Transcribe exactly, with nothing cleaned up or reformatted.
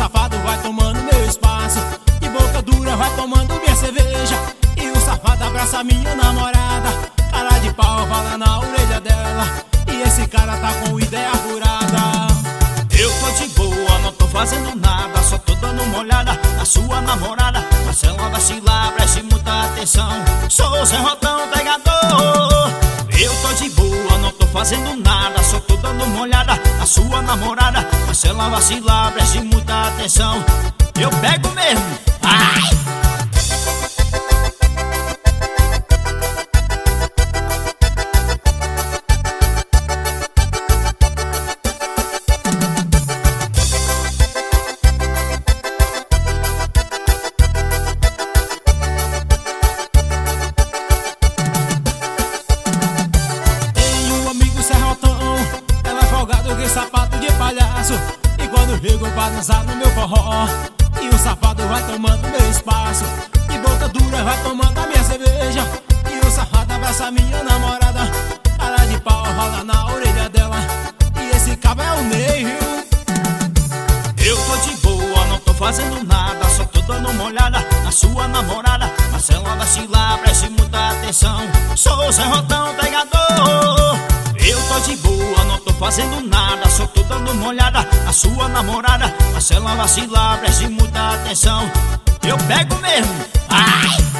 safado vai tomando meu espaço, de boca dura vai tomando minha cerveja. E o safado abraça minha namorada, cara de pau fala na orelha dela, e esse cara tá com ideia furada. Eu tô de boa, não tô fazendo nada, só tô dando uma olhada na sua namorada. Mas ela vacilar, preste muita atenção, sou seu rotão pegador. Eu tô de boa, não tô fazendo nada, só tô dando uma olhada na sua namorada. Mas ela vacilar, preste muita atenção, eu pego mesmo. Ai! Sapato de palhaço, e quando chego pra dançar no meu forró, e o safado vai tomando meu espaço, de boca dura vai tomando a minha cerveja. E o safado abraça minha namorada, cara de pau rola na orelha dela, e esse cabo é o Ney, viu? Eu tô de boa, não tô fazendo nada, só tô dando uma olhada na sua namorada. Mas ela vacilar, preste muita atenção, sou seu rotão pegador. Eu tô de boa, não tô fazendo nada, só tô dando uma olhada na sua namorada. Mas ela vacilar, preste muita atenção, eu pego mesmo. Ai!